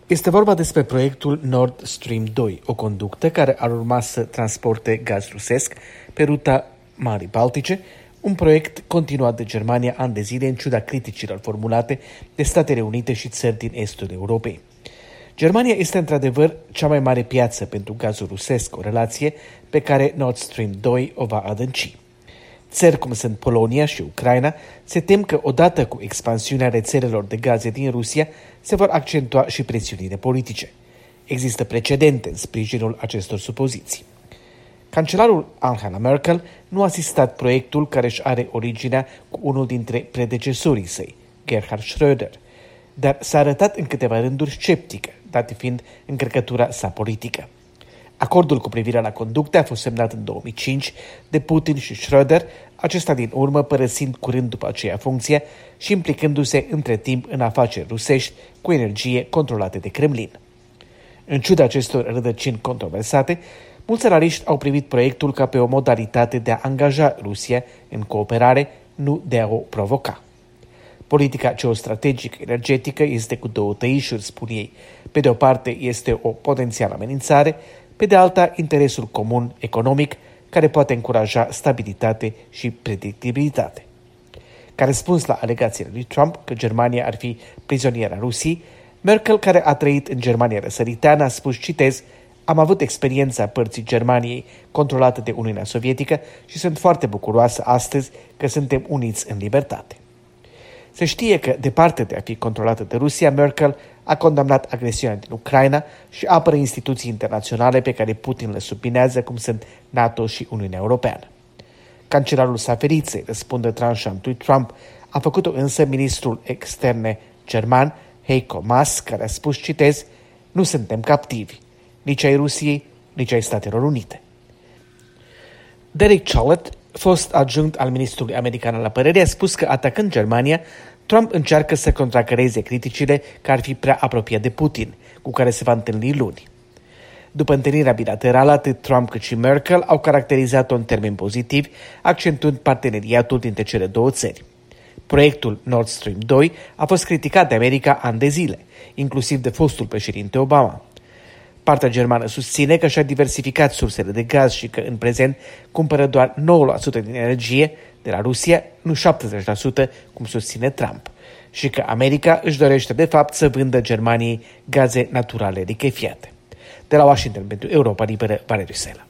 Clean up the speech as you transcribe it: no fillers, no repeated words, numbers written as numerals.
Este vorba despre proiectul Nord Stream 2, o conductă care ar urma să transporte gaz rusesc pe ruta Marii Baltice, un proiect continuat de Germania ani de zile în ciuda criticilor formulate de Statele Unite și țări din estul Europei. Germania este într-adevăr cea mai mare piață pentru gazul rusesc, o relație pe care Nord Stream 2 o va adânci. Țări cum sunt Polonia și Ucraina se tem că odată cu expansiunea rețelelor de gaze din Rusia se vor accentua și presiunile politice. Există precedente în sprijinul acestor supoziții. Cancelarul Angela Merkel nu a asistat proiectul care își are originea cu unul dintre predecesorii săi, Gerhard Schröder, dar s-a arătat în câteva rânduri sceptică, dată fiind încărcătura sa politică. Acordul cu privire la conducte a fost semnat în 2005 de Putin și Schröder, acesta din urmă părăsind curând după aceea funcția și implicându-se între timp în afaceri rusești cu energie controlate de Kremlin. În ciuda acestor rădăcini controversate, mulți analiști au privit proiectul ca pe o modalitate de a angaja Rusia în cooperare, nu de a o provoca. Politica geostrategică energetică este cu două tăișuri, spun ei. Pe de o parte este o potențială amenințare, pe de alta interesul comun economic care poate încuraja stabilitate și predictibilitate. Ca răspuns la alegațiile lui Trump că Germania ar fi prizoniera Rusiei, Merkel, care a trăit în Germania răsăriteană, a spus, citez, am avut experiența părții Germaniei controlată de Uniunea Sovietică și sunt foarte bucuroasă astăzi că suntem uniți în libertate. Se știe că, departe de a fi controlată de Rusia, Merkel a condamnat agresiunea din Ucraina și apără instituții internaționale pe care Putin le subminează, cum sunt NATO și Uniunea Europeană. Cancelarul s-a ferit să-i răspundă tranșant lui Trump, a făcut-o însă ministrul externe german, Heiko Maas, care a spus, citez, nu suntem captivi, nici ai Rusiei, nici ai Statelor Unite. Derek Chollet, fost adjunct al ministrului american al apărării, a spus că, atacând Germania, Trump încearcă să contracăreze criticile că ar fi prea apropiat de Putin, cu care se va întâlni luni. După întâlnirea bilaterală, atât Trump cât și Merkel au caracterizat-o în termeni pozitivi, accentuând parteneriatul dintre cele două țări. Proiectul Nord Stream 2 a fost criticat de America ani de zile, inclusiv de fostul președinte Obama. Partea germană susține că și-a diversificat sursele de gaz și că în prezent cumpără doar 9% din energie de la Rusia, nu 70%, cum susține Trump, și că America își dorește de fapt să vândă Germaniei gaze naturale lichefiate. De la Washington pentru Europa Liberă, Valeriu Sela.